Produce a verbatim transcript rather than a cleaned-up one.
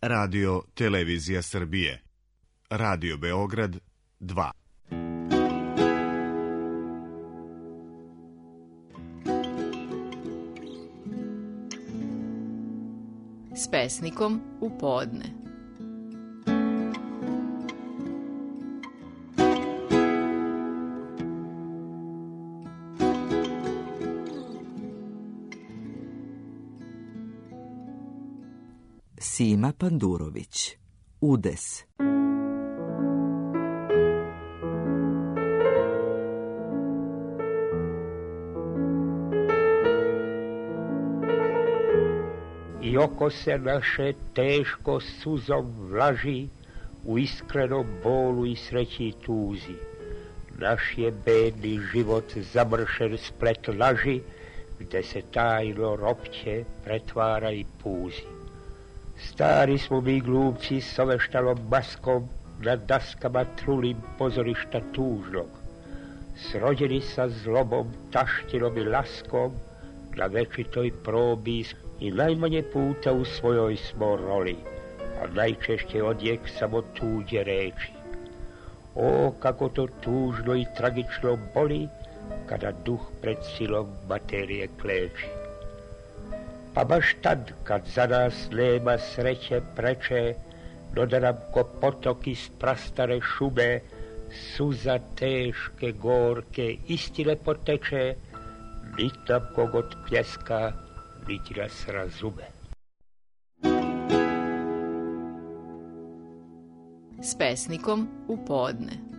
Radio Televizija Srbije. Radio Beograd dva. S pesnikom u podne. Sima Pandurović. Udes. I oko se naše teško suzom vlaži, u iskrenom bolu i sreći i tuzi. Naš je bedni život zamršen splet laži, gde se tajno ropće pretvara i puzi. Stari smo mi glumci s oveštalom maskom, na daskama trulim pozorišta tužnog, srođeni sa zlobom, taštinom i laskom, na večitoj probi i najmanje puta u svojoj smo roli, a najčešće odjek samo tuđe reči. O, kako to tužno i tragično boli, kada duh pred silom materije kleči. Pa baš tad, kad za nas nema sreće preče, no da nam ko potok iz prastare šume, suza teške, gorke, istine poteče, nit nam kogod pljeska, niti nas razume. S pesnikom u podne.